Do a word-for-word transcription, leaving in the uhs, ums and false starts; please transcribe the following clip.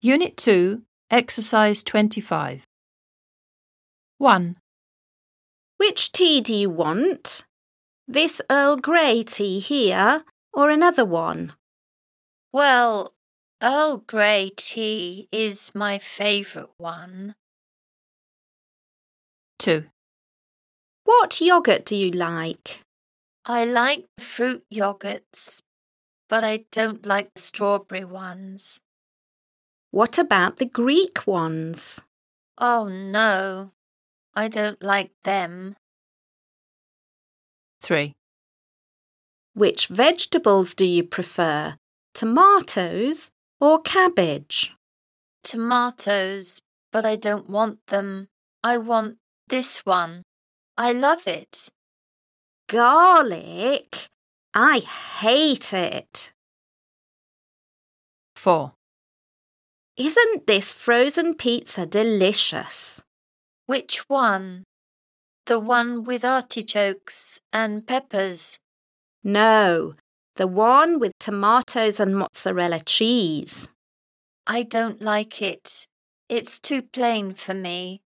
Unit two, Exercise twenty-five. one. Which tea do you want? This Earl Grey tea here or another one? Well, Earl Grey tea is my favourite one. two. What yoghurt do you like? I like the fruit yoghurts, but I don't like the strawberry ones. What about the Greek ones? Oh no, I don't like them. three. Which vegetables do you prefer? Tomatoes or cabbage? Tomatoes, but I don't want them. I want this one. I love it. Garlic? I hate it. four. Isn't this frozen pizza delicious? Which one? The one with artichokes and peppers? No, the one with tomatoes and mozzarella cheese. I don't like it. It's too plain for me.